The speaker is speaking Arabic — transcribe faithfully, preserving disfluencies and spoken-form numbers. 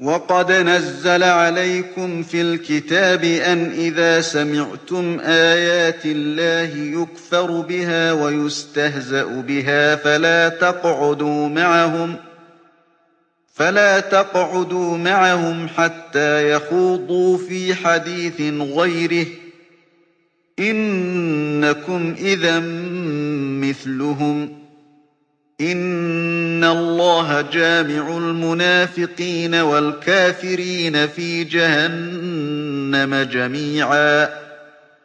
وقد نزل عليكم في الكتاب أن إذا سمعتم آيات الله يكفر بها ويستهزأ بها فلا تقعدوا معهم فلا تقعدوا معهم حتى يخوضوا في حديث غيره إنكم إذا مثلهم إن الله جامع المنافقين والكافرين في جهنم جميعا